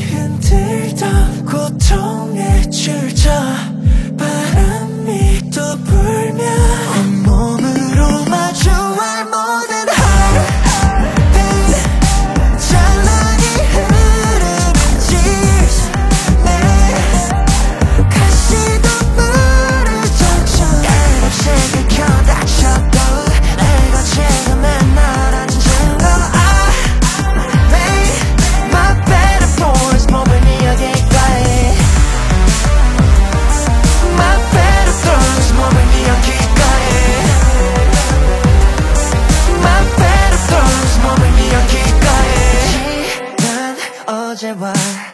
흔들던 고통의 줄자 바람이 또 불면 온몸으로 마주할 모든 heartbeat 찬란히 흐르는 tears 내 가시도 물을 적셔 한없이 긁혀 다쳐도 내 거치는 나란 증거 I made my better force 몸을 네 여기까지 My better throws 몸을 네 여기까지 My better throws 몸을 네 여기까지 난 어제와